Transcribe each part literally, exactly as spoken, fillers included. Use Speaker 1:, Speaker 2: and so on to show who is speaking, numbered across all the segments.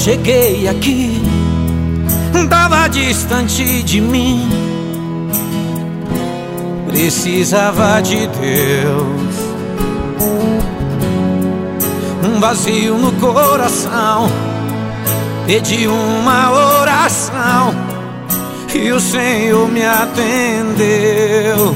Speaker 1: cheguei aqui, tava distante de mim, precisava de Deus. Um vazio no coração, pedi uma oração e o Senhor me atendeu.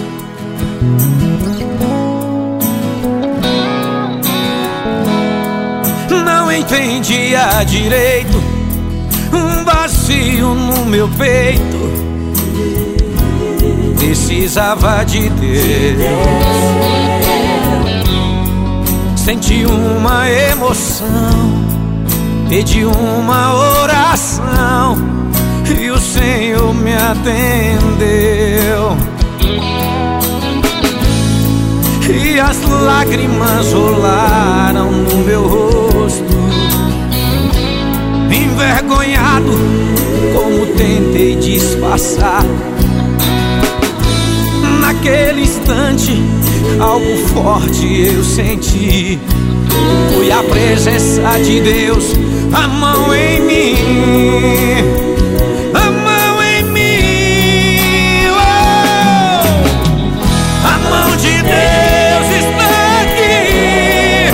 Speaker 1: Não entendia direito, um vazio no meu peito, precisava de Deus. Senti uma emoção, pedi uma oração e o Senhor me atendeu. E as lágrimas rolaram no meu rosto, envergonhado, como tentei disfarçar. Naquele instante, algo forte eu senti. Foi a presença de Deus, a mão em mim, a mão em mim. Oh! A mão de Deus está aqui,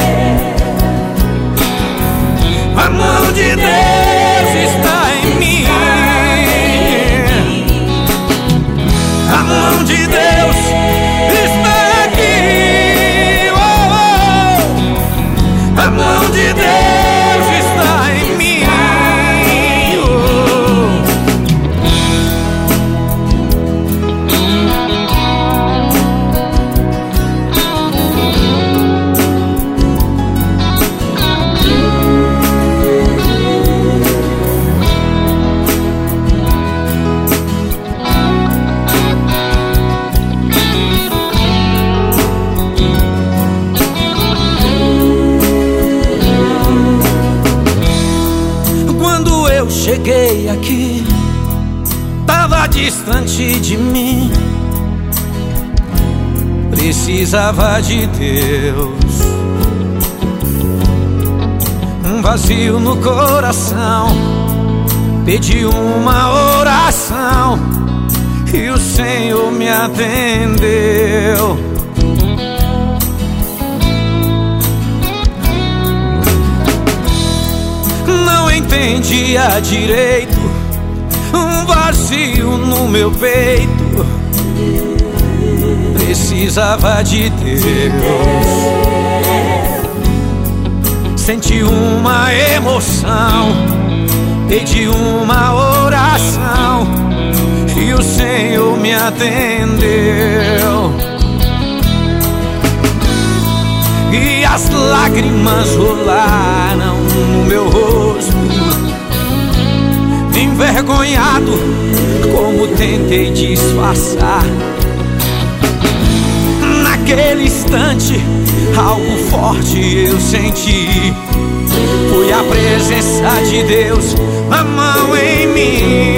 Speaker 1: a mão de Deus está em mim, a mão de Deus está aqui. Oh, oh. A mão de Deus está em mim. Oh. Quando eu cheguei aqui, tava distante de mim, precisava de Deus. Um vazio no coração, pedi uma oração e o Senhor me atendeu. Não entendia direito, um vazio no meu peito, precisava de Deus. Senti uma emoção, pedi uma oração e o Senhor me atendeu. E as lágrimas rolaram no meu rosto, envergonhado, como tentei disfarçar. Naquele instante, algo forte eu senti. Foi a presença de Deus, a mão em mim.